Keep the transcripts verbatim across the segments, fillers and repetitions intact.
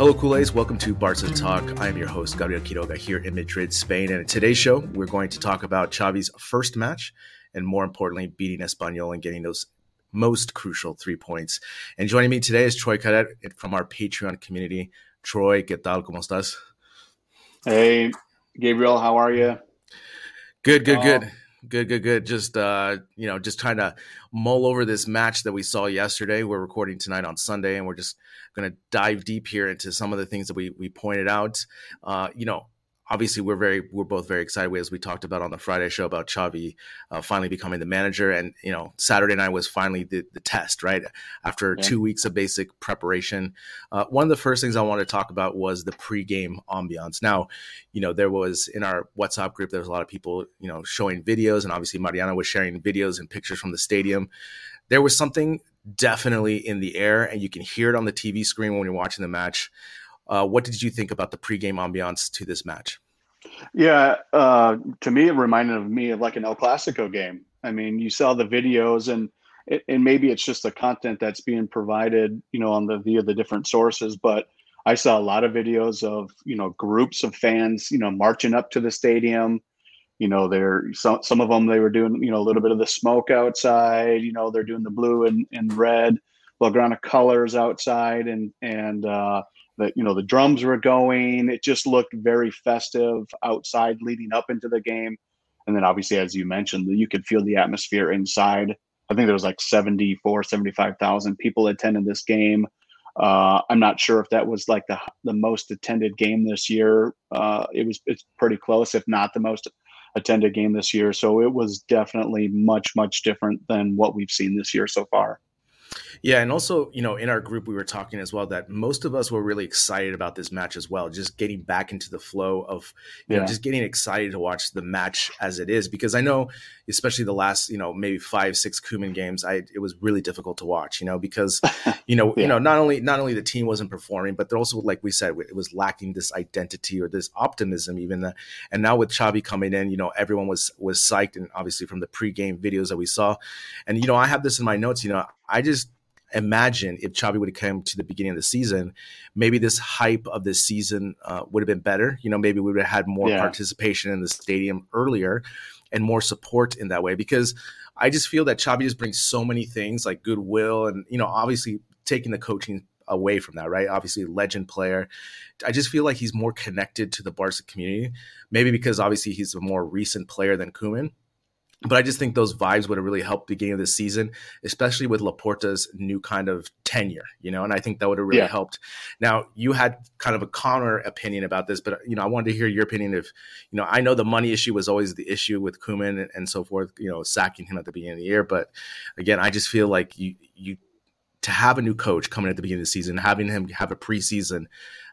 Hello, Culés. Welcome to Barca Talk. I am your host, Gabriel Quiroga, here in Madrid, Spain. And in today's show, we're going to talk about Xavi's first match and, more importantly, beating Espanyol and getting those most crucial three points. And joining me today is Troy Cadet from our Patreon community. Troy, ¿qué tal? ¿Cómo estás? Hey, Gabriel, how are you? Good, good, good. Good, good, good. Just, uh, you know, just trying to mull over this match that we saw yesterday. We're recording tonight on Sunday, and we're just going to dive deep here into some of the things that we we pointed out. Uh, you know, obviously, we're very, we're both very excited, as we talked about on the Friday show, about Xavi uh, finally becoming the manager. And, you know, Saturday night was finally the, the test, right? After Yeah. two weeks of basic preparation. Uh, one of the first things I wanted to talk about was the pregame ambiance. Now, you know, there was in our WhatsApp group, there was a lot of people, you know, showing videos, and obviously Mariana was sharing videos and pictures from the stadium. There was something definitely in the air, and you can hear it on the T V screen when you're watching the match. Uh, what did you think about the pregame ambiance to this match? Yeah, uh, to me, it reminded of me of like an El Clasico game. I mean, you saw the videos, and and maybe it's just the content that's being provided, you know, on the via the different sources. But I saw a lot of videos of, you know, groups of fans, you know, marching up to the stadium. You know, they're some some of them they were doing, you know, a little bit of the smoke outside. You know, they're doing the blue and, and red Blaugrana colors outside, and and uh, the you know the drums were going. It just looked very festive outside leading up into the game, and then obviously, as you mentioned, you could feel the atmosphere inside. I think there was like seventy-four, seventy-five thousand people attending this game. Uh, I'm not sure if that was like the the most attended game this year. Uh, it was it's pretty close, if not the most attended game this year. So it was definitely much, much different than what we've seen this year so far. Yeah, and also, you know, in our group, we were talking as well that most of us were really excited about this match as well, just getting back into the flow of, you Yeah. know, just getting excited to watch the match as it is. Because I know, especially the last, you know, maybe five, six Koeman games, I it was really difficult to watch, you know, because, you know, Yeah. you know, not only not only the team wasn't performing, but they're also, like we said, it was lacking this identity or this optimism even. That, and now with Xavi coming in, you know, everyone was was psyched, and obviously from the pregame videos that we saw. And, you know, I have this in my notes, you know, I just imagine if Xavi would have come to the beginning of the season, maybe this hype of this season uh, would have been better. You know, maybe we would have had more Yeah. participation in the stadium earlier and more support in that way, because I just feel that Xavi just brings so many things like goodwill and, you know, obviously taking the coaching away from that, right? Obviously, legend player. I just feel like he's more connected to the Barca community, maybe because obviously he's a more recent player than Koeman. But I just think those vibes would have really helped the beginning of the season, especially with Laporta's new kind of tenure, you know, and I think that would have really Yeah. helped. Now, you had kind of a counter opinion about this, but, you know, I wanted to hear your opinion. If, you know, I know the money issue was always the issue with Koeman and, and so forth, you know, sacking him at the beginning of the year. But again, I just feel like you, you, to have a new coach coming at the beginning of the season, having him have a preseason,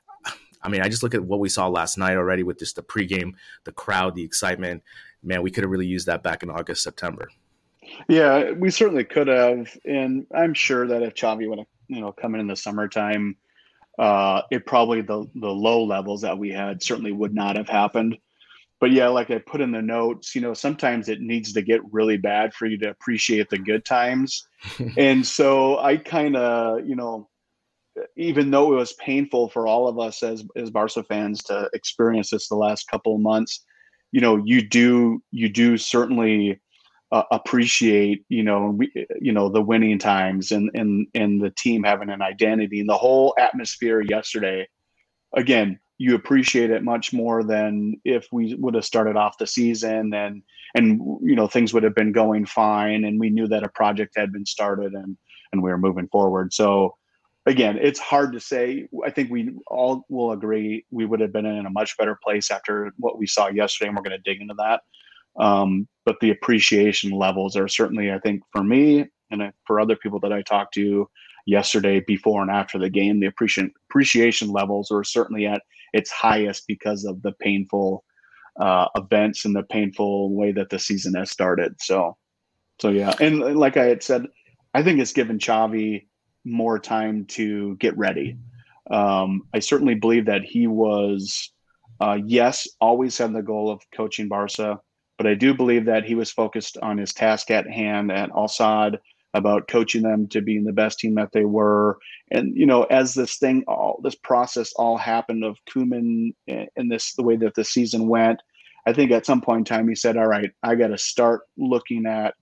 I mean, I just look at what we saw last night already with just the pregame, the crowd, the excitement. Man, we could have really used that back in August, September. Yeah, we certainly could have. And I'm sure that if Xavi would have, you know, come in in the summertime, uh, it probably the, the low levels that we had certainly would not have happened. But yeah, like I put in the notes, you know, sometimes it needs to get really bad for you to appreciate the good times. And so I kind of, you know, even though it was painful for all of us as as Barca fans to experience this the last couple of months, you know, you do you do certainly uh, appreciate, you know, we, you know, the winning times and and and the team having an identity and the whole atmosphere yesterday. Again, you appreciate it much more than if we would have started off the season and and you know things would have been going fine and we knew that a project had been started and and we were moving forward. So again, it's hard to say. I think we all will agree we would have been in a much better place after what we saw yesterday, and we're going to dig into that. Um, but the appreciation levels are certainly, I think, for me and for other people that I talked to yesterday, before and after the game, the appreciation appreciation levels are certainly at its highest because of the painful uh, events and the painful way that the season has started. So, so yeah, and like I had said, I think it's given Xavi more time to get ready. Um, I certainly believe that he was, uh, yes, always had the goal of coaching Barca, but I do believe that he was focused on his task at hand at Al Sadd, about coaching them to being the best team that they were. And, you know, as this thing, all this process all happened of Koeman and this, the way that the season went, I think at some point in time, he said, all right, I got to start looking at,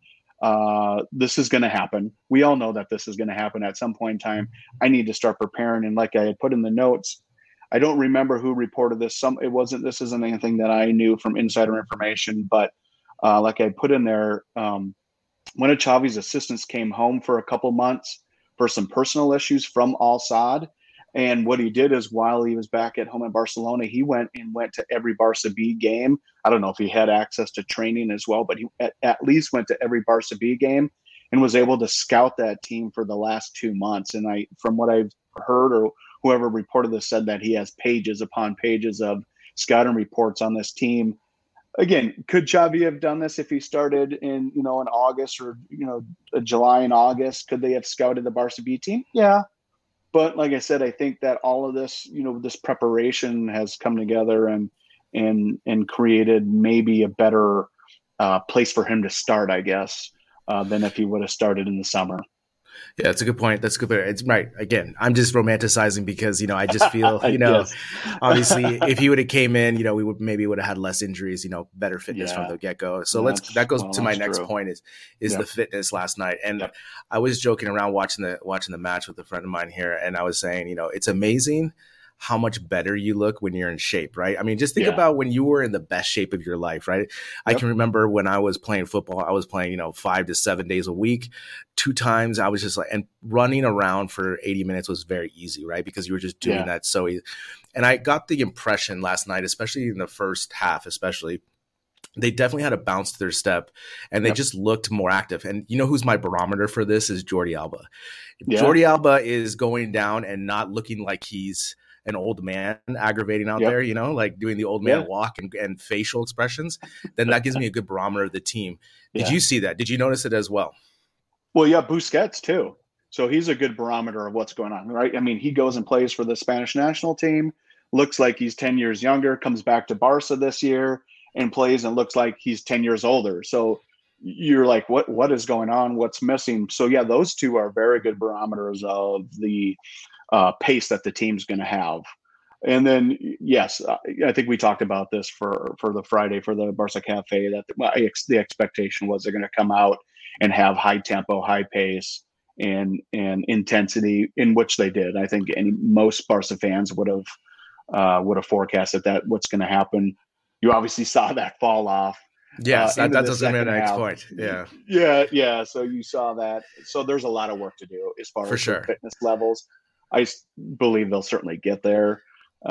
uh, this is going to happen. We all know that this is going to happen at some point in time. I need to start preparing. And like I had put in the notes, I don't remember who reported this. Some, it wasn't, this isn't anything that I knew from insider information, but uh, like I put in there, um, one of Xavi's assistants came home for a couple months for some personal issues from Al Sadd. And what he did is while he was back at home in Barcelona, he went and went to every Barca B game. I don't know if he had access to training as well, but he at, at least went to every Barca B game and was able to scout that team for the last two months. And I, from what I've heard, or whoever reported this said that he has pages upon pages of scouting reports on this team. Again, could Xavi have done this if he started in, you know, in August or, you know, July and August? Could they have scouted the Barca B team? Yeah. But like I said, I think that all of this, you know, this preparation has come together and, and, and created maybe a better uh, place for him to start, I guess, uh, than if he would have started in the summer. Yeah, that's a good point. That's a good point. It's right. Again, I'm just romanticizing because, you know, I just feel, you know, yes. Obviously if he would have came in, you know, we would maybe would have had less injuries, you know, better fitness yeah. from the get go. So that's, let's, that goes well, to my next true. point is, is yep. the fitness last night. And yep. I was joking around watching the, watching the match with a friend of mine here. And I was saying, you know, it's amazing how much better you look when you're in shape, right? I mean, just think yeah. about when you were in the best shape of your life, right? Yep. I can remember when I was playing football, I was playing, you know, five to seven days a week, two times. I was just like, and running around for eighty minutes was very easy, right? Because you were just doing yeah. that so easy. And I got the impression last night, especially in the first half, especially, they definitely had a bounce to their step and they yep. just looked more active. And you know who's my barometer for this is Jordi Alba. Yeah. Jordi Alba is going down and not looking like he's an old man aggravating out yep. there, you know, like doing the old man yeah. walk and, and facial expressions, then that gives me a good barometer of the team. Did yeah. you see that? Did you notice it as well? Well, yeah, Busquets too. So he's a good barometer of what's going on, right? I mean, he goes and plays for the Spanish national team, looks like he's ten years younger, comes back to Barca this year and plays and looks like he's ten years older. So you're like, what, what is going on? What's missing? So yeah, those two are very good barometers of the uh, pace that the team's going to have. And then, yes, I think we talked about this for, for the Friday for the Barca Cafe, that the, the expectation was they're going to come out and have high tempo, high pace, and and intensity, in which they did. I think any most Barca fans would have uh, would have forecasted that what's going to happen. You obviously saw that fall off. Yes, uh, that, that doesn't mean the next point. Yeah, yeah, yeah. So you saw that. So there's a lot of work to do as far for as sure. fitness levels. I believe they'll certainly get there.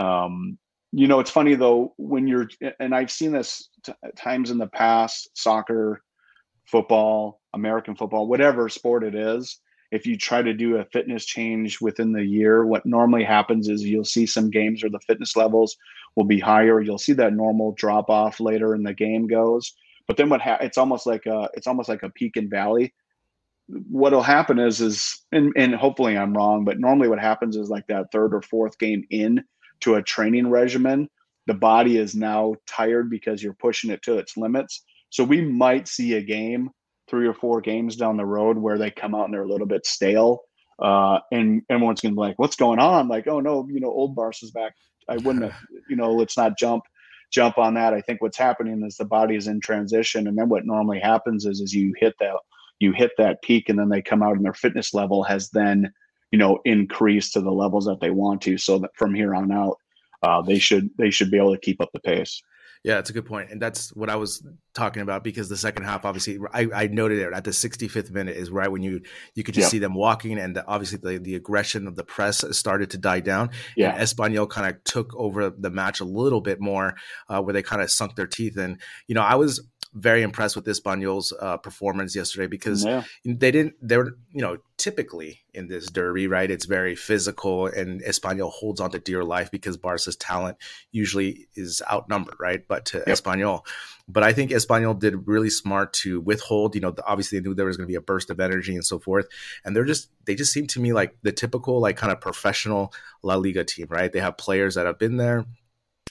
Um, you know, it's funny though, when you're, and I've seen this t- times in the past, soccer, football, American football, whatever sport it is, if you try to do a fitness change within the year, what normally happens is you'll see some games where the fitness levels will be higher. You'll see that normal drop off later in the game goes, but then what ha- it's almost like a, it's almost like a peak and valley. What'll happen is, is, and, and hopefully I'm wrong, but normally what happens is like that third or fourth game in to a training regimen, the body is now tired because you're pushing it to its limits. So we might see a game, three or four games down the road where they come out and they're a little bit stale. Uh, and everyone's going to be like, what's going on? Like, oh no, you know, old Barca's back. I wouldn't have, you know, let's not jump, jump on that. I think what's happening is the body is in transition. And then what normally happens is, is you hit that, you hit that peak and then they come out and their fitness level has then, you know, increased to the levels that they want to. So that from here on out, uh, they should, they should be able to keep up the pace. Yeah, it's a good point. And that's what I was talking about, because the second half, obviously, I, I noted it at the sixty-fifth minute is right when you you could just yeah. see them walking, and the, obviously the, the aggression of the press started to die down. Yeah. And Espanyol kind of took over the match a little bit more, uh, where they kind of sunk their teeth in. You know, I was very impressed with Espanyol's uh, performance yesterday, because yeah. they didn't, they were, you know, typically in this derby, right, it's very physical and Espanyol holds on to dear life because Barca's talent usually is outnumbered, right, but to yep. Espanyol. But I think Espanyol did really smart to withhold, you know, obviously they knew there was going to be a burst of energy and so forth. And they're just, they just seem to me like the typical, like kind of professional La Liga team, right? They have players that have been there.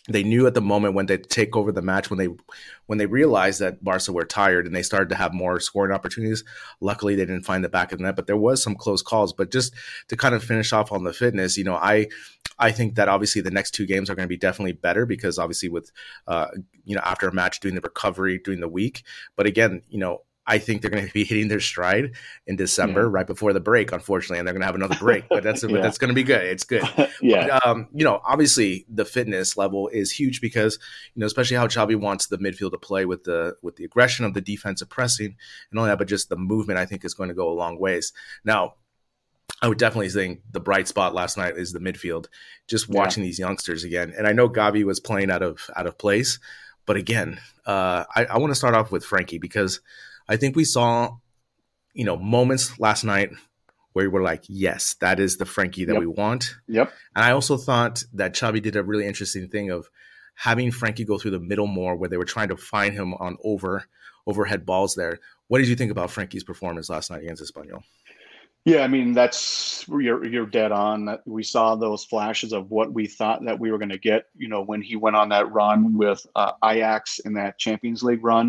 they knew at the moment when they take over the match, when they when they realized that Barca were tired and they started to have more scoring opportunities. Luckily, they didn't find the back of the net, but there was some close calls. But just to kind of finish off on the fitness, you know, I I think that obviously the next two games are going to be definitely better because obviously with uh, you know after a match doing the recovery during the week. But again, you know, I think they're going to be hitting their stride in December, yeah. right before the break, unfortunately, and they're going to have another break. But that's yeah. but that's going to be good. It's good. yeah. But, um, you know, obviously the fitness level is huge because you know, especially how Xavi wants the midfield to play with the with the aggression of the defensive pressing and all that, but just the movement I think is going to go a long ways. Now, I would definitely think the bright spot last night is the midfield. Just watching yeah. these youngsters again, and I know Gavi was playing out of out of place, but again, uh, I, I want to start off with Frankie because I think we saw, you know, moments last night where we were like, yes, that is the Frankie that yep. we want. Yep. And I also thought that Xavi did a really interesting thing of having Frankie go through the middle more where they were trying to find him on over overhead balls there. What did you think about Frankie's performance last night against Espanyol? Yeah, I mean, that's you're you're dead on. We saw those flashes of what we thought that we were going to get, you know, when he went on that run with uh, Ajax in that Champions League run.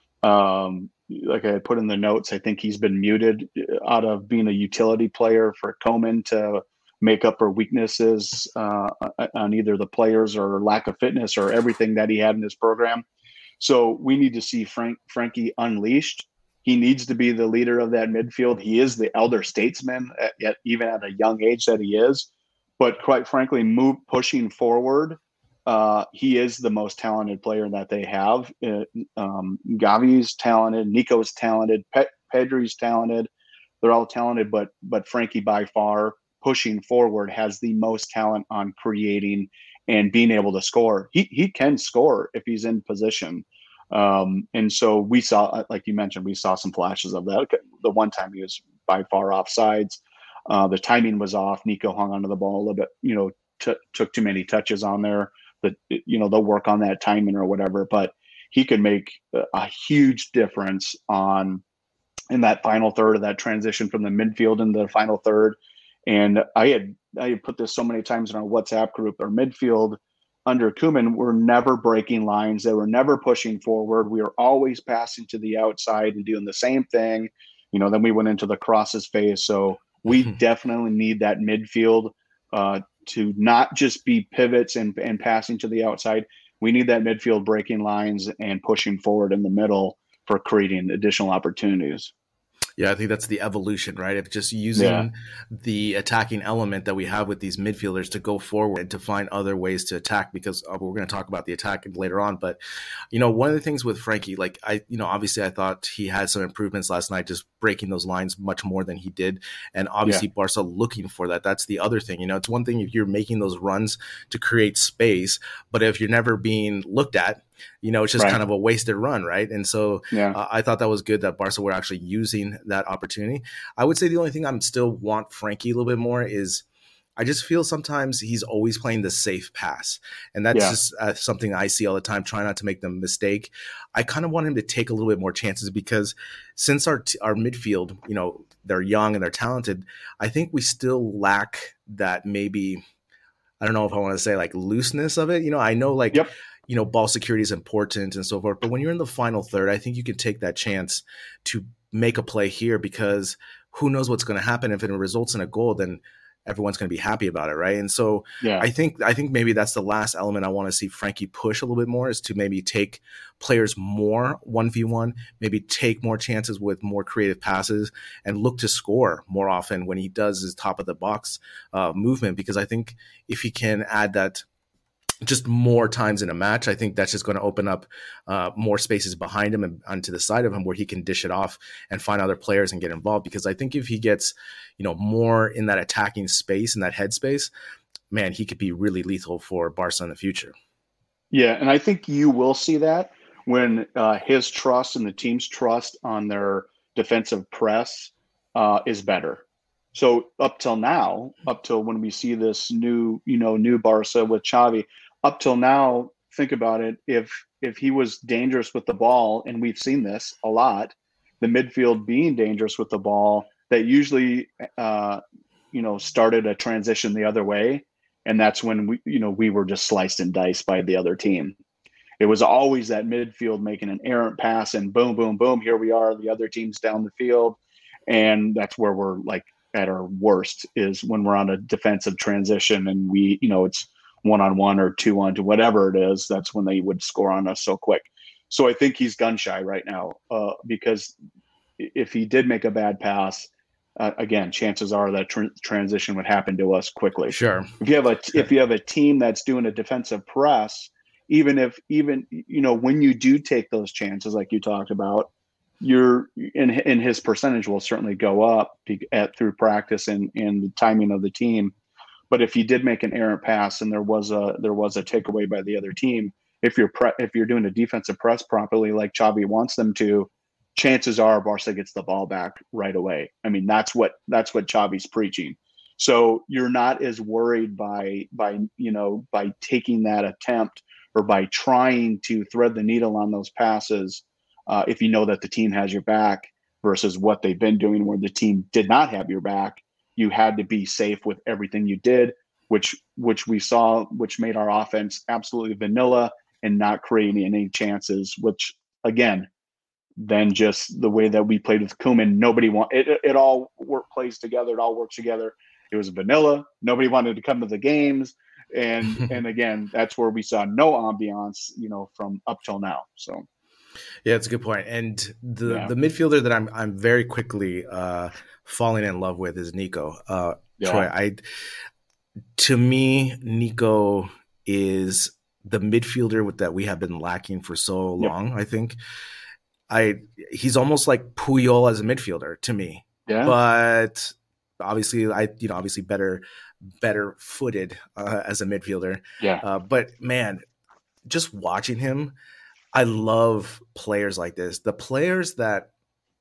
Um, like I put in the notes, I think he's been muted out of being a utility player for Koeman to make up for weaknesses uh, on either the players or lack of fitness or everything that he had in his program. So we need to see Frank Frankie unleashed. He needs to be the leader of that midfield. He is the elder statesman, at, at, even at a young age that he is. But quite frankly, move pushing forward, uh, he is the most talented player that they have. Uh, um, Gavi's talented, Nico's talented, Pe- Pedri's talented. They're all talented, but but Frankie by far pushing forward has the most talent on creating and being able to score. He he can score if he's in position. Um, and so we saw, like you mentioned, we saw some flashes of that. The one time he was by far offsides. Uh, the timing was off. Nico hung onto the ball a little bit, you know, t- took too many touches on there. That, you know, they'll work on that timing or whatever, but he could make a, a huge difference on in that final third of that transition from the midfield into the final third. And I had, I had put this so many times in our WhatsApp group, our midfield under Koeman were never breaking lines. They were never pushing forward. We were always passing to the outside and doing the same thing. You know, then we went into the crosses phase. So we definitely need that midfield uh, to not just be pivots and, and passing to the outside. We need that midfield breaking lines and pushing forward in the middle for creating additional opportunities. Yeah, I think that's the evolution, right? Of just using yeah. the attacking element that we have with these midfielders to go forward and to find other ways to attack, because uh, we're going to talk about the attack later on. But, you know, one of the things with Frankie, like I, you know, obviously I thought he had some improvements last night, just breaking those lines much more than he did. And obviously yeah. Barca looking for that. That's the other thing. You know, it's one thing if you're making those runs to create space, but if you're never being looked at, you know, it's just right. kind of a wasted run, right? And so yeah. uh, I thought that was good that Barca were actually using that opportunity. I would say the only thing I'm still want Frankie a little bit more is I just feel sometimes he's always playing the safe pass. And that's yeah. just uh, something I see all the time, trying not to make the mistake. I kind of want him to take a little bit more chances because since our t- our midfield, you know, they're young and they're talented, I think we still lack that maybe, I don't know if I want to say like looseness of it. You know, I know like, yep. you know, ball security is important and so forth. But when you're in the final third, I think you can take that chance to make a play here because who knows what's going to happen. If it results in a goal, then everyone's going to be happy about it, right? And so yeah. I think I think maybe that's the last element I want to see Frankie push a little bit more is to maybe take players more one v one, maybe take more chances with more creative passes and look to score more often when he does his top of the box uh, movement. Because I think if he can add that just more times in a match, I think that's just going to open up uh, more spaces behind him and onto the side of him where he can dish it off and find other players and get involved. Because I think if he gets, you know, more in that attacking space, in that headspace, man, he could be really lethal for Barca in the future. Yeah, and I think you will see that when uh, his trust and the team's trust on their defensive press uh, is better. So up till now, up till when we see this new, you know, new Barca with Xavi, up till now, think about it. If if he was dangerous with the ball, and we've seen this a lot, the midfield being dangerous with the ball, that usually, uh, you know, started a transition the other way. And that's when we, you know, we were just sliced and diced by the other team. It was always that midfield making an errant pass and boom, boom, boom. Here we are. The other team's down the field. And that's where we're like at our worst, is when we're on a defensive transition and we, you know, it's one on one or two on two, whatever it is. That's when they would score on us so quick. So I think he's gun shy right now, uh, because if he did make a bad pass, uh, again, chances are that tr- transition would happen to us quickly. Sure. If you have a if you have a team that's doing a defensive press, even if even you know when you do take those chances, like you talked about, you're in in his percentage will certainly go up at, through practice and and the timing of the team. But if you did make an errant pass and there was a there was a takeaway by the other team, if you're pre- if you're doing a defensive press properly, like Xavi wants them to, chances are Barca gets the ball back right away. I mean, that's what that's what Xavi's preaching. So you're not as worried by by you know by taking that attempt or by trying to thread the needle on those passes, uh, if you know that the team has your back, versus what they've been doing where the team did not have your back. You had to be safe with everything you did, which which we saw, which made our offense absolutely vanilla and not creating any chances, which again, then just the way that we played with Koeman, nobody want it, it all work plays together. It all works together. It was vanilla. Nobody wanted to come to the games. And, and again, that's where we saw no ambiance, you know, from up till now. So, yeah, it's a good point. And the, yeah. the midfielder that I'm, I'm very quickly uh, falling in love with is Nico. Uh, Yeah. Troy, I, to me, Nico is the midfielder with, that we have been lacking for so long. Yep. I think I he's almost like Puyol as a midfielder to me. Yeah. But obviously, I you know obviously better better footed uh, as a midfielder. Yeah. Uh, but man, just watching him, I love players like this. The players that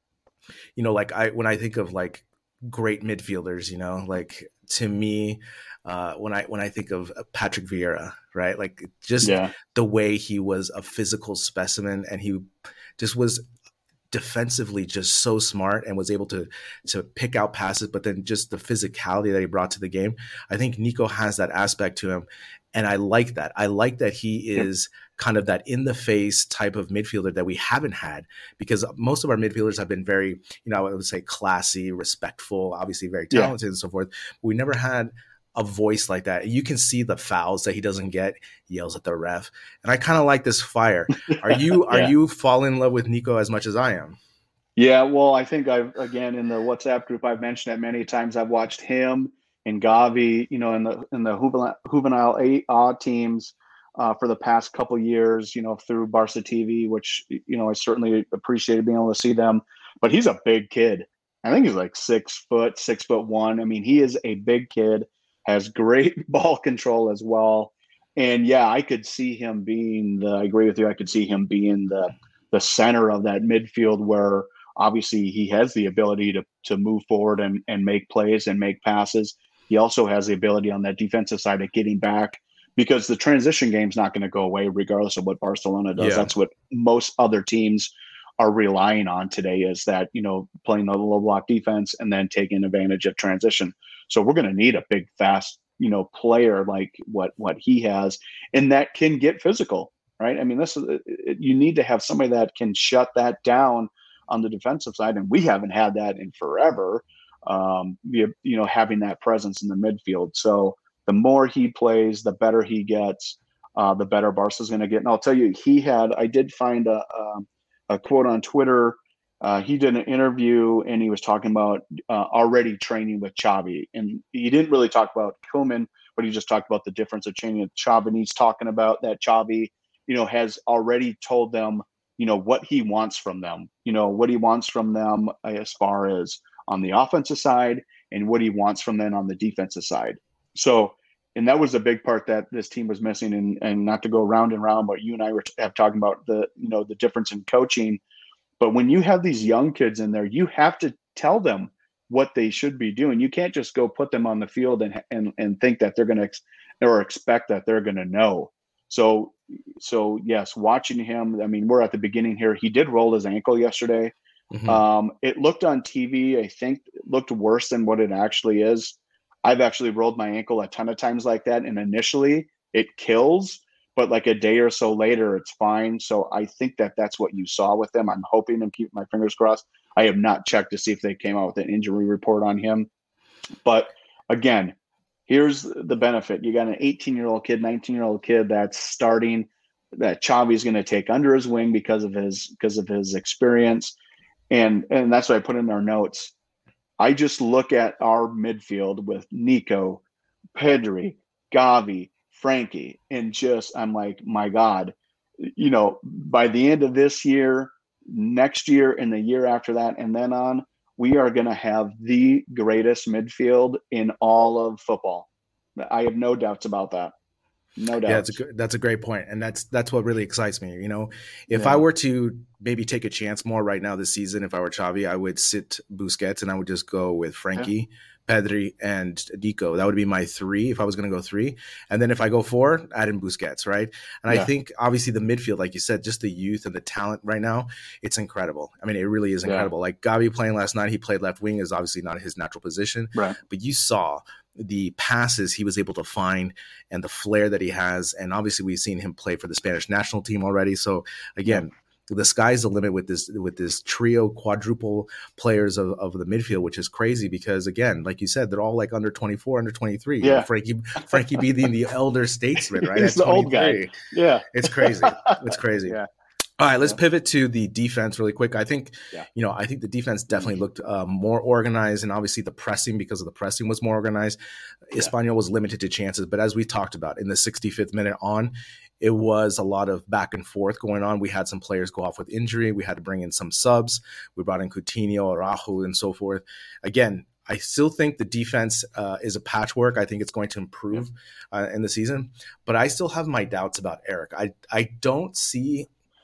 you know, like I when I think of like great midfielders, you know, like to me. Uh, when I when I think of Patrick Vieira, right, like just yeah. the way he was a physical specimen, and he just was defensively just so smart and was able to to pick out passes, but then just the physicality that he brought to the game. I think Nico has that aspect to him, and I like that. I like that he is yep. kind of that in the face type of midfielder that we haven't had, because most of our midfielders have been very, you know, I would say classy, respectful, obviously very talented yeah. and so forth. But we never had a voice like that. You can see the fouls that he doesn't get. He yells at the ref. And I kind of like this fire. Are you yeah. are you falling in love with Nico as much as I am? Yeah, well, I think I've, again, in the WhatsApp group, I've mentioned that many times. I've watched him and Gavi, you know, in the in the juvenile, juvenile A teams uh, for the past couple years, you know, through Barca T V, which, you know, I certainly appreciated being able to see them. But he's a big kid. I think he's like six foot, six foot one. I mean, he is a big kid. Has great ball control as well. And yeah, I could see him being the, I agree with you. I could see him being the, the center of that midfield, where obviously he has the ability to, to move forward and, and make plays and make passes. He also has the ability on that defensive side of getting back, because the transition game is not going to go away regardless of what Barcelona does. Yeah. That's what most other teams are relying on today, is that, you know, playing the low block defense and then taking advantage of transition. So we're going to need a big, fast, you know, player like what what he has, and that can get physical, right? I mean, this is you need to have somebody that can shut that down on the defensive side, and we haven't had that in forever. Um, you, you know, having that presence in the midfield. So the more he plays, the better he gets, uh, the better Barca's going to get. And I'll tell you, he had I did find a a, a quote on Twitter. Uh, he did an interview and he was talking about uh, already training with Xavi. And he didn't really talk about Koeman, but he just talked about the difference of training with Xavi. And he's talking about that Xavi, you know, has already told them, you know, what he wants from them, you know, what he wants from them as far as on the offensive side and what he wants from them on the defensive side. So, and that was a big part that this team was missing. And, and not to go round and round, but you and I were have talking about the, you know, the difference in coaching. But when you have these young kids in there, you have to tell them what they should be doing. You can't just go put them on the field and and, and think that they're going to ex- or expect that they're going to know. So, so yes, watching him, I mean, we're at the beginning here. He did roll his ankle yesterday. Mm-hmm. Um, it looked on T V, I think it looked worse than what it actually is. I've actually rolled my ankle a ton of times like that, and initially it kills, but like a day or so later, it's fine. So I think that that's what you saw with him. I'm hoping and keep my fingers crossed. I have not checked to see if they came out with an injury report on him. But again, here's the benefit. You got an eighteen-year-old kid, nineteen-year-old kid that's starting, that Xavi's going to take under his wing because of his because of his experience. And and that's what I put in our notes. I just look at our midfield with Nico, Pedri, Gavi, Frankie, and just I'm like, my God, you know, by the end of this year, next year, and the year after that, and then on, we are going to have the greatest midfield in all of football. I have no doubts about that. No doubt. Yeah, that's a, that's a great point. And that's, that's what really excites me. You know, if Yeah. I were to maybe take a chance more right now this season, if I were Xavi, I would sit Busquets and I would just go with Frankie, yeah. Pedri, and Nico. That would be my three if I was going to go three. And then if I go four, add in Busquets, right? And yeah. I think obviously the midfield, like you said, just the youth and the talent right now, it's incredible. I mean, it really is incredible. Yeah. Like Gavi playing last night, he played left wing, is obviously not his natural position. Right. But you saw the passes he was able to find and the flair that he has. And obviously we've seen him play for the Spanish national team already. So again, yeah. the sky's the limit with this, with this trio, quadruple players of, of the midfield, which is crazy because again, like you said, they're all like under twenty-four, under twenty-three. Yeah. You know, Frankie, Frankie B being the elder statesman, right? He's the old guy. Yeah. It's crazy. It's crazy. Yeah. All right, let's yeah. pivot to the defense really quick. I think, yeah. you know, I think the defense definitely looked uh, more organized, and obviously the pressing, because of the pressing, was more organized. Yeah. Espanyol was limited to chances, but as we talked about in the sixty-fifth minute on, it was a lot of back and forth going on. We had some players go off with injury. We had to bring in some subs. We brought in Coutinho, Araujo, and so forth. Again, I still think the defense uh, is a patchwork. I think it's going to improve uh, in the season, but I still have my doubts about Eric. I I don't see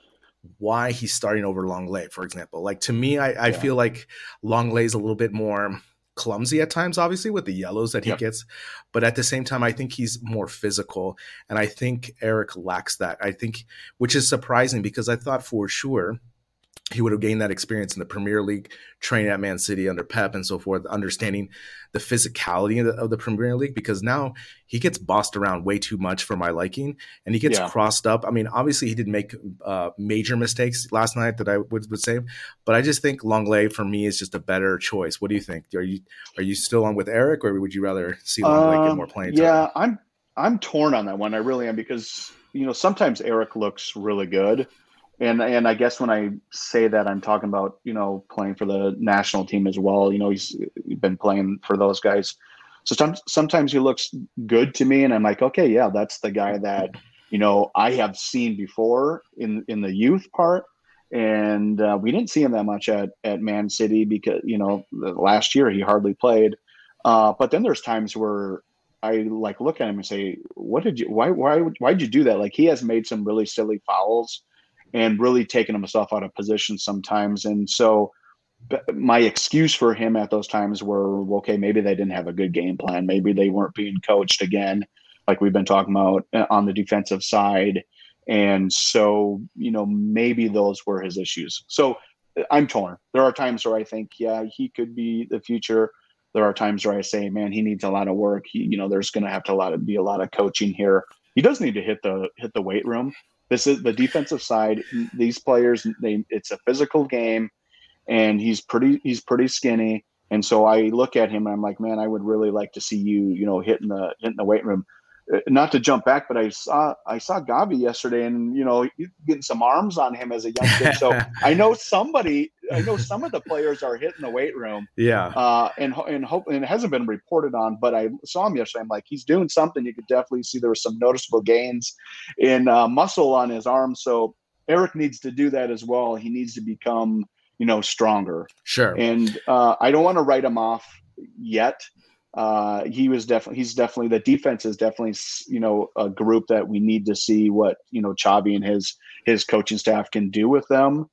why he's starting over Longley, for example. Like, to me, I, I yeah. feel like Longley's a little bit more clumsy at times, obviously, with the yellows that he yep. gets. But at the same time, I think he's more physical. And I think Eric lacks that. I think, which is surprising because I thought for sure he would have gained that experience in the Premier League, training at Man City under Pep and so forth, understanding the physicality of the, of the Premier League, because now he gets bossed around way too much for my liking, and he gets yeah. crossed up. I mean, obviously he did make uh, major mistakes last night that I would, would say, but I just think Longley for me is just a better choice. What do you think? Are you are you still on with Eric, or would you rather see Longley um, get more playing time? Yeah, I'm I'm torn on that one. I really am, because you know sometimes Eric looks really good. And and I guess when I say that, I'm talking about, you know, playing for the national team as well. You know, he's been playing for those guys. So some, sometimes he looks good to me, and I'm like, okay, yeah, that's the guy that, you know, I have seen before in, in the youth part. And uh, we didn't see him that much at, at Man City because, you know, last year he hardly played. Uh, but then there's times where I like look at him and say, what did you, why, why, why'd you do that? Like, he has made some really silly fouls and really taking himself out of position sometimes. And so my excuse for him at those times were, okay, maybe they didn't have a good game plan. Maybe they weren't being coached again, like we've been talking about on the defensive side. And so, you know, maybe those were his issues. So I'm torn. There are times where I think, yeah, he could be the future. There are times where I say, man, he needs a lot of work. He, you know, there's going to have to a lot of, be a lot of coaching here. He does need to hit the, hit the weight room. This is the defensive side. These players, they it's a physical game, and he's pretty he's pretty skinny. And so I look at him and I'm like, man, I would really like to see you, you know, hitting the hitting the weight room. Not to jump back, but I saw I saw Gavi yesterday, and you know, getting some arms on him as a young kid. So I know somebody, I know some of the players are hitting the weight room. Yeah. Uh, and and hope and it hasn't been reported on, but I saw him yesterday. I'm like, he's doing something. You could definitely see there were some noticeable gains in uh, muscle on his arm. So Eric needs to do that as well. He needs to become, you know, stronger. Sure. And uh, I don't want to write him off yet. Uh, he was definitely, he's definitely, the defense is definitely, you know, a group that we need to see what, you know, Xavi and his, his coaching staff can do with them.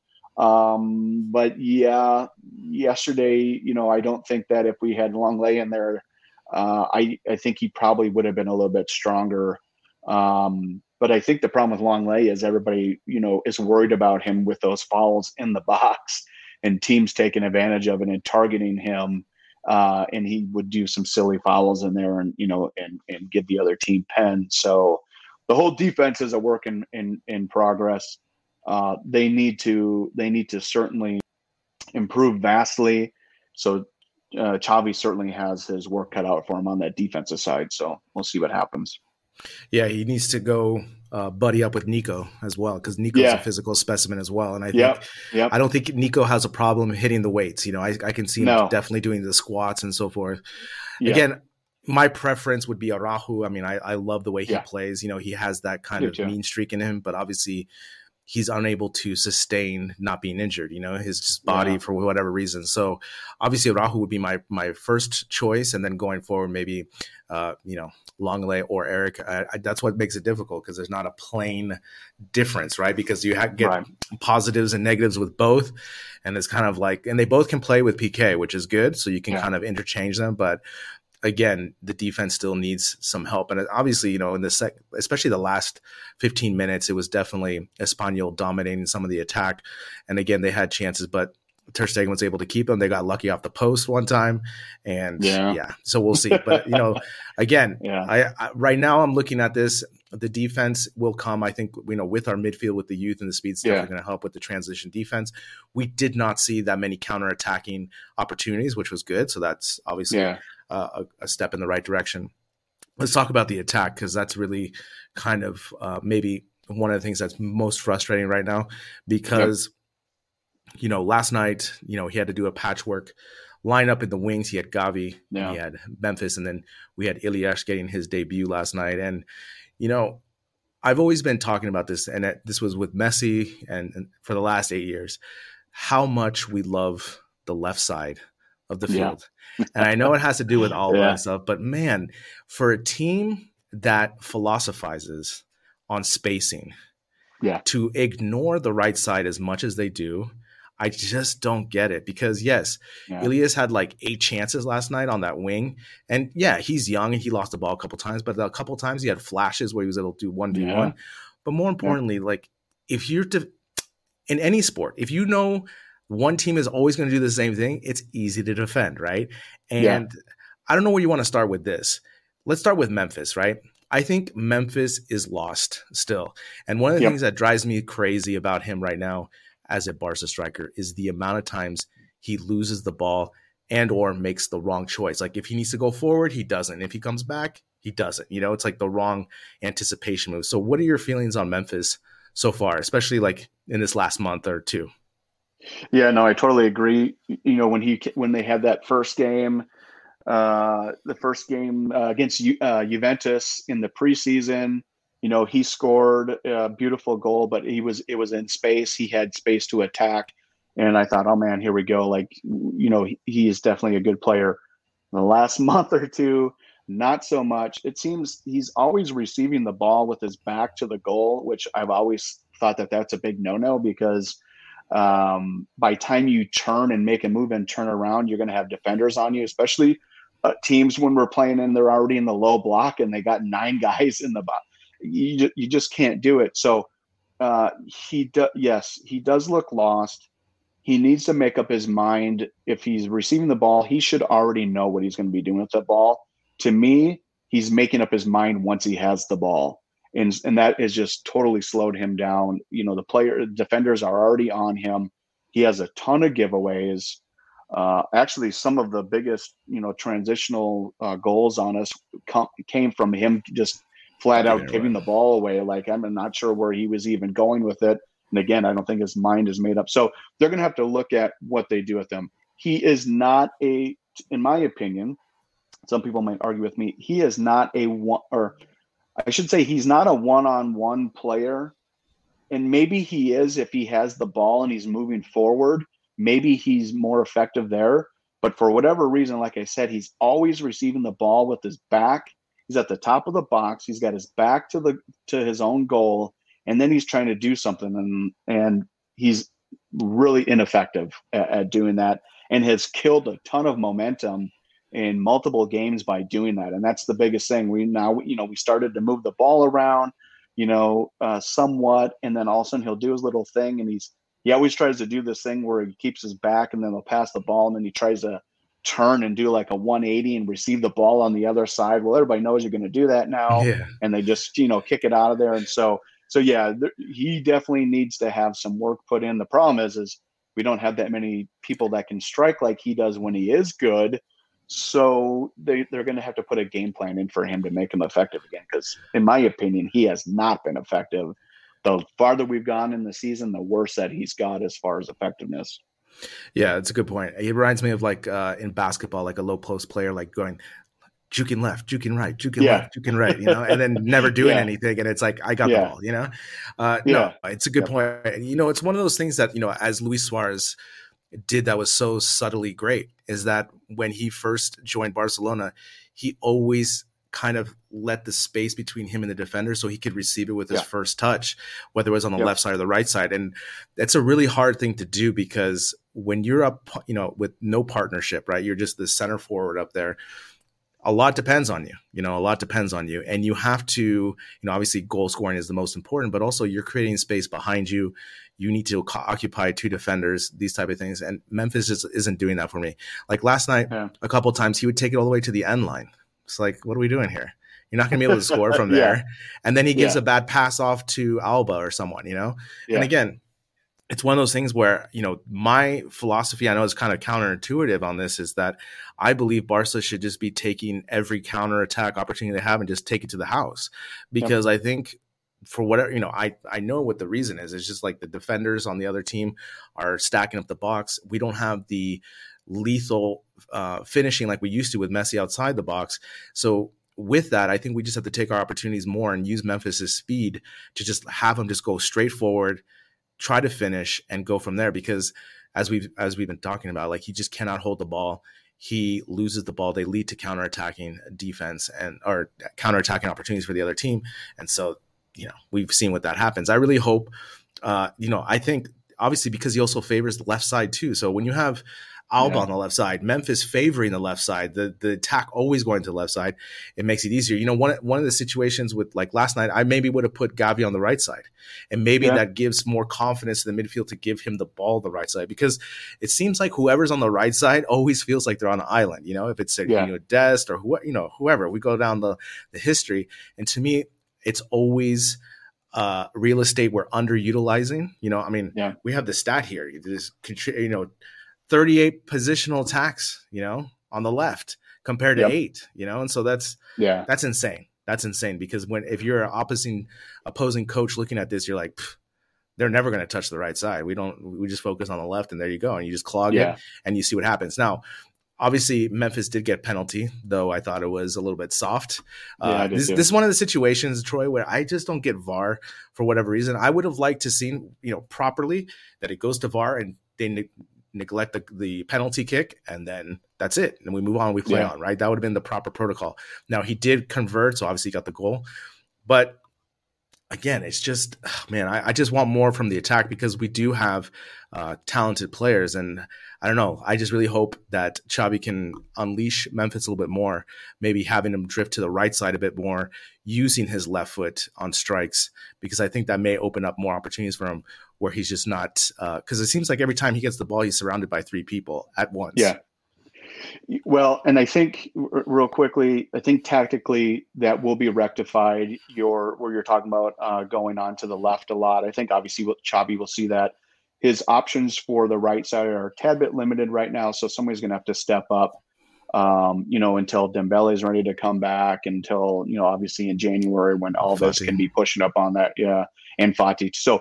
Um, but yeah, yesterday, you know, I don't think that if we had Longley in there, uh, I, I think he probably would have been a little bit stronger. Um, but I think the problem with Longley is everybody, you know, is worried about him with those fouls in the box and teams taking advantage of it and targeting him. uh, and he would do some silly fouls in there, and you know, and and give the other team pen. So the whole defense is a work in in, in progress. Uh, they need to they need to certainly improve vastly. So uh, Xavi certainly has his work cut out for him on that defensive side. So we'll see what happens. Yeah, he needs to go uh, buddy up with Nico as well, because Nico's Yeah. a physical specimen as well. And I Yep. think Yep. I don't think Nico has a problem hitting the weights. You know, I, I can see him No. definitely doing the squats and so forth. Yeah. Again, my preference would be Araujo. I mean, I, I love the way he Yeah. plays. You know, he has that kind Me of too. mean streak in him, but obviously he's unable to sustain not being injured, you know, his just body Yeah. for whatever reason. So obviously Araujo would be my my first choice. And then going forward, maybe, uh, you know, Longley or Eric. I, I, that's what makes it difficult, because there's not a plain difference, right? Because you ha- get Right. positives and negatives with both. And it's kind of like, and they both can play with P K, which is good. So you can Yeah. kind of interchange them. But again, the defense still needs some help. And obviously, you know, in the sec, especially the last fifteen minutes, it was definitely Espanyol dominating some of the attack. And again, they had chances, but Ter Stegen was able to keep them. They got lucky off the post one time. And Yeah. yeah, so we'll see. But, you know, again, Yeah. I, I right now I'm looking at this. The defense will come, I think, you know, with our midfield, with the youth and the speed, it's Yeah. definitely going to help with the transition defense. We did not see that many counterattacking opportunities, which was good. So that's obviously Yeah. uh, a, a step in the right direction. Let's talk about the attack, because that's really kind of uh, maybe one of the things that's most frustrating right now, because, yep. you know, last night, you know, he had to do a patchwork lineup in the wings. He had Gavi, Yeah. he had Memphis, and then we had Ilyich getting his debut last night. And, you know, I've always been talking about this, and this was with Messi and, and for the last eight years, how much we love the left side of the field. Yeah. And I know it has to do with Alba yeah. and stuff, but man, for a team that philosophizes on spacing, yeah. to ignore the right side as much as they do, I just don't get it. Because yes, yeah. Elias had like eight chances last night on that wing. And yeah, he's young and he lost the ball a couple times, but a couple times he had flashes where he was able to do one v one. Yeah. But more importantly, yeah. like if you're to, in any sport, if you know one team is always going to do the same thing, it's easy to defend, right? And yeah. I don't know where you want to start with this. Let's start with Memphis, right? I think Memphis is lost still. And one of the yep. things that drives me crazy about him right now as a Barca striker is the amount of times he loses the ball and or makes the wrong choice. Like if he needs to go forward, he doesn't. If he comes back, he doesn't. You know, it's like the wrong anticipation move. So what are your feelings on Memphis so far, especially like in this last month or two? Yeah, no, I totally agree. You know, when he when they had that first game, uh, the first game uh, against uh, Juventus in the preseason, you know, he scored a beautiful goal, but he was it was in space. He had space to attack, and I thought, oh man, here we go. Like, you know, he, he is definitely a good player. The last month or two, not so much. It seems he's always receiving the ball with his back to the goal, which I've always thought that that's a big no-no because. Um, by time you turn and make a move and turn around, you're going to have defenders on you, especially uh, teams when we're playing and they're already in the low block and they got nine guys in the box. You, you just can't do it. So uh, he do, yes, he does look lost. He needs to make up his mind. If he's receiving the ball, he should already know what he's going to be doing with the ball. To me, he's making up his mind once he has the ball. And, and that has just totally slowed him down. You know, the player defenders are already on him. He has a ton of giveaways. Uh, actually, some of the biggest, you know, transitional uh, goals on us com- came from him just flat out giving the ball away. Like, I'm not sure where he was even going with it. And again, I don't think his mind is made up. So they're going to have to look at what they do with him. He is not a, in my opinion, some people might argue with me, he is not a one, or I should say he's not a one-on-one player, and maybe he is if he has the ball and he's moving forward. Maybe he's more effective there. But for whatever reason, like I said, he's always receiving the ball with his back. He's at the top of the box. He's got his back to the to his own goal, and then he's trying to do something, and and he's really ineffective at, at doing that, and has killed a ton of momentum in multiple games by doing that. And that's the biggest thing. We now, you know, we started to move the ball around, you know, uh, somewhat. And then all of a sudden he'll do his little thing. And he's, he always tries to do this thing where he keeps his back and then he'll pass the ball. And then he tries to turn and do like a one eighty and receive the ball on the other side. Well, everybody knows you're going to do that now. Yeah. And they just, you know, kick it out of there. And so, so yeah, th- he definitely needs to have some work put in. The problem is, is we don't have that many people that can strike like he does when he is good. So they, they're going to have to put a game plan in for him to make him effective again. Because in my opinion, he has not been effective. The farther we've gone in the season, the worse that he's got as far as effectiveness. Yeah, that's a good point. It reminds me of like uh, in basketball, like a low post player, like going juking left, juking right, juking yeah. left, juking right, you know, and then never doing yeah. anything. And it's like, I got yeah. the ball, you know? Uh, yeah. No, it's a good yep. point. You know, it's one of those things that, you know, as Luis Suarez did that was so subtly great is that when he first joined Barcelona, he always kind of let the space between him and the defender so he could receive it with his yeah. first touch, whether it was on the yep. left side or the right side. And that's a really hard thing to do because when you're up, you know, with no partnership, right, you're just the center forward up there. A lot depends on you, you know, a lot depends on you. And you have to, you know, obviously goal scoring is the most important, but also you're creating space behind you. You need to occupy two defenders, these type of things. And Memphis just isn't doing that for me. Like last night, yeah. a couple of times he would take it all the way to the end line. It's like, what are we doing here? You're not going to be able to score from there. yeah. And then he gives yeah. a bad pass off to Alba or someone, you know? Yeah. And again, it's one of those things where, you know, my philosophy, I know is kind of counterintuitive on this, is that I believe Barca should just be taking every counterattack opportunity they have and just take it to the house. Because yep. I think for whatever, you know, I, I know what the reason is. It's just like the defenders on the other team are stacking up the box. We don't have the lethal uh, finishing like we used to with Messi outside the box. So with that, I think we just have to take our opportunities more and use Memphis's speed to just have them just go straight forward, try to finish and go from there. Because as we've, as we've been talking about, like he just cannot hold the ball. He loses the ball. They lead to counterattacking defense and, or counterattacking opportunities for the other team. And so, you know, we've seen what that happens. I really hope, uh, you know, I think obviously because he also favors the left side too. So when you have Alba yeah. on the left side, Memphis favoring the left side, the the attack always going to the left side, it makes it easier. You know, one one of the situations with like last night, I maybe would have put Gavi on the right side, and maybe yeah. that gives more confidence to the midfield to give him the ball the right side, because it seems like whoever's on the right side always feels like they're on an island. You know, if it's a, yeah. you know, Dest or who, you know, whoever, we go down the the history, and to me, it's always uh, real estate we're underutilizing. You know, I mean, yeah. we have the stat here. This, you know. thirty-eight positional attacks, you know, on the left compared to yep. eight, you know, and so that's yeah, that's insane. That's insane because when if you're an opposing opposing coach looking at this, you're like, they're never going to touch the right side. We don't. We just focus on the left, and there you go, and you just clog yeah. it, and you see what happens. Now, obviously, Memphis did get penalty, though I thought it was a little bit soft. Yeah, uh, this, this is one of the situations, Troy, where I just don't get V A R for whatever reason. I would have liked to see, you know, properly that it goes to V A R and they. Ne- neglect the, the penalty kick, and then that's it. And we move on, we play yeah. on, right? That would have been the proper protocol. Now, he did convert, so obviously he got the goal. But again, it's just, man, I, I just want more from the attack because we do have uh, talented players. And I don't know, I just really hope that Xavi can unleash Memphis a little bit more, maybe having him drift to the right side a bit more, using his left foot on strikes, because I think that may open up more opportunities for him where he's just not, because uh, it seems like every time he gets the ball, he's surrounded by three people at once. Yeah. Well, and I think r- real quickly, I think tactically that will be rectified. Your where you're talking about uh, going on to the left a lot. I think obviously Xavi will see that his options for the right side are a tad bit limited right now. So somebody's going to have to step up, um, you know, until Dembele is ready to come back, until, you know, obviously in January when all this can be pushing up on that. Yeah. And Fati. So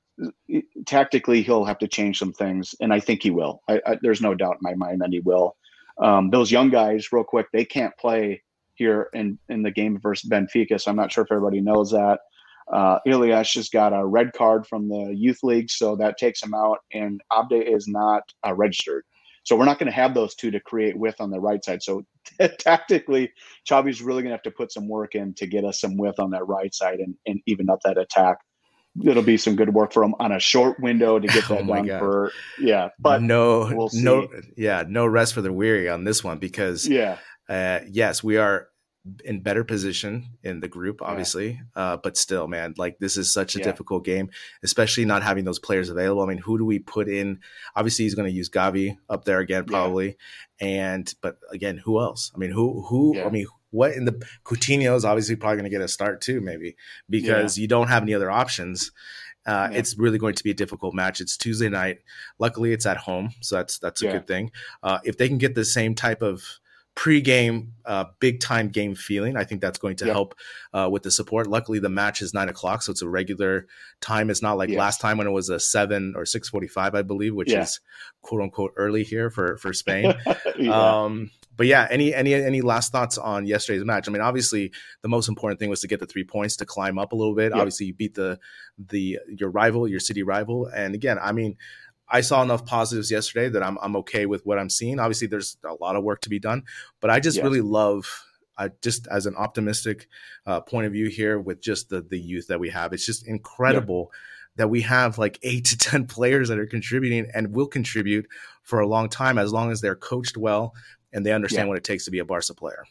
tactically, he'll have to change some things. And I think he will. I, I, there's no doubt in my mind that he will. Um, those young guys, real quick, they can't play here in, in the game versus Benfica. So I'm not sure if everybody knows that. Uh, Ilias just got a red card from the youth league, so that takes him out, and Abde is not uh, registered. So we're not going to have those two to create width on the right side. So t- tactically, Xavi's really going to have to put some work in to get us some width on that right side and, and even up that attack. It'll be some good work for him on a short window to get that oh done God. for, yeah. But no, we'll see. no, yeah, no rest for the weary on this one because, yeah, uh, yes, we are in better position in the group, obviously. Yeah. Uh, but still, man, like this is such a yeah. difficult game, especially not having those players available. I mean, who do we put in? Obviously, he's going to use Gavi up there again, probably. Yeah. And, but again, who else? I mean, who, who, yeah. I mean, what in the Coutinho is obviously probably going to get a start too, maybe, because yeah. you don't have any other options. Uh, yeah. It's really going to be a difficult match. It's Tuesday night. Luckily, it's at home, so that's that's a yeah. good thing. Uh, if they can get the same type of pre-game, uh, big-time game feeling, I think that's going to yeah. help uh, with the support. Luckily, the match is nine o'clock, so it's a regular time. It's not like yes. last time when it was a seven or six forty-five, I believe, which yeah. is quote-unquote early here for for Spain. yeah. Um, but yeah, any any any last thoughts on yesterday's match? I mean, obviously, the most important thing was to get the three points to climb up a little bit. Yeah. Obviously, you beat the the your rival, your city rival, and again, I mean, I saw enough positives yesterday that I'm I'm okay with what I'm seeing. Obviously, there's a lot of work to be done, but I just yes. really love, I just as an optimistic uh, point of view here with just the the youth that we have. It's just incredible yeah. that we have like eight to ten players that are contributing and will contribute for a long time as long as they're coached well and they understand yeah. what it takes to be a Barca player.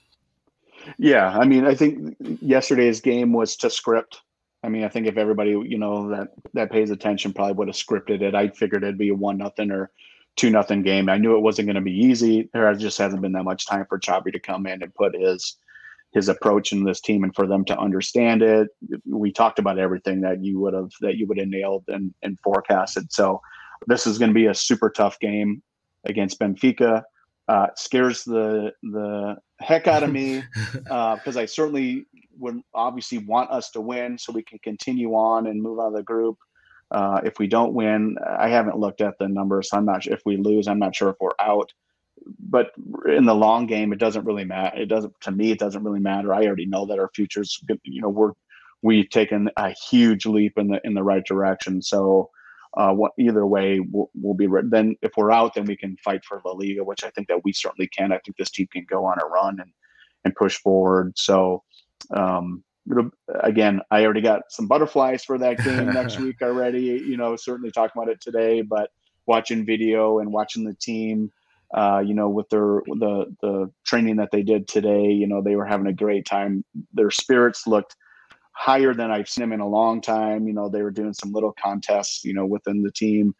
Yeah, I mean, I think yesterday's game was to script. I mean, I think if everybody, you know, that, that pays attention probably would have scripted it. I figured it'd be a one nothing or two nothing game. I knew it wasn't going to be easy. There just hasn't been that much time for Xavi to come in and put his his approach in this team and for them to understand it. We talked about everything that you would have that you would have nailed and, and forecasted. So this is going to be a super tough game against Benfica. Uh, scares the the heck out of me because uh, I certainly would obviously want us to win so we can continue on and move out of the group. Uh, if we don't win, I haven't looked at the numbers, so I'm not sure if we lose. I'm not sure if we're out. But in the long game, it doesn't really matter. It doesn't to me. It doesn't really matter. I already know that our future's, you know, we're we've taken a huge leap in the in the right direction. So. Uh, what, either way, we'll, we'll be re- then if we're out, then we can fight for La Liga, which I think that we certainly can. I think this team can go on a run and, and push forward. So, um, again, I already got some butterflies for that game next week already. You know, certainly talking about it today, but watching video and watching the team, uh, you know, with their the the training that they did today, you know, they were having a great time. Their spirits looked higher than I've seen them in a long time. You know, they were doing some little contests, you know, within the team.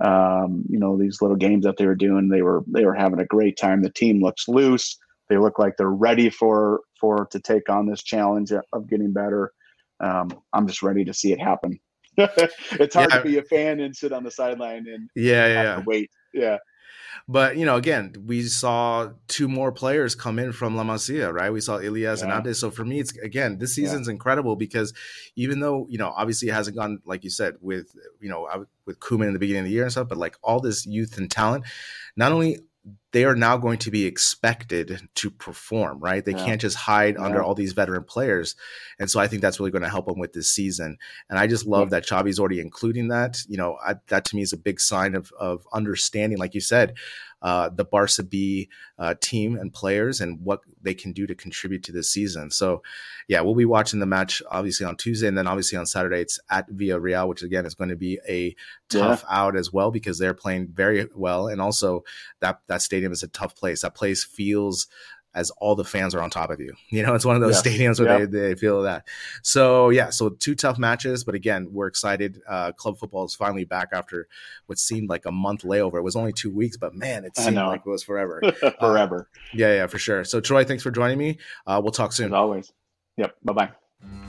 Um, you know, these little games that they were doing, they were they were having a great time. The team looks loose. They look like they're ready for for to take on this challenge of getting better. Um, I'm just ready to see it happen. It's hard yeah. to be a fan and sit on the sideline and yeah, have yeah. to wait. Yeah. But, you know, again, we saw two more players come in from La Masia, right? We saw Ilias yeah. and Abde. So for me, it's, again, this season's yeah. incredible because even though, you know, obviously it hasn't gone, like you said, with, you know, with Koeman in the beginning of the year and stuff, but like all this youth and talent, not only they are now going to be expected to perform, right? They yeah. can't just hide yeah. under all these veteran players. And so I think that's really going to help them with this season. And I just love yeah. that Xavi's already including that. You know, I, that to me is a big sign of, of understanding, like you said, uh, the Barca B uh, team and players and what they can do to contribute to this season. So yeah, we'll be watching the match obviously on Tuesday. And then obviously on Saturday, it's at Villarreal, which again is going to be a tough yeah. out as well because they're playing very well. And also that, that stadium is a tough place. That place feels as all the fans are on top of you. You know, it's one of those yes. stadiums where yep. they, they feel that. So yeah, so two tough matches, but again, we're excited. Uh, club football is finally back after what seemed like a month layover. It was only two weeks, but man, it seemed like it was forever. forever. Uh, yeah, yeah, for sure. So Troy, thanks for joining me. Uh, we'll talk soon. As always. Yep. Bye-bye.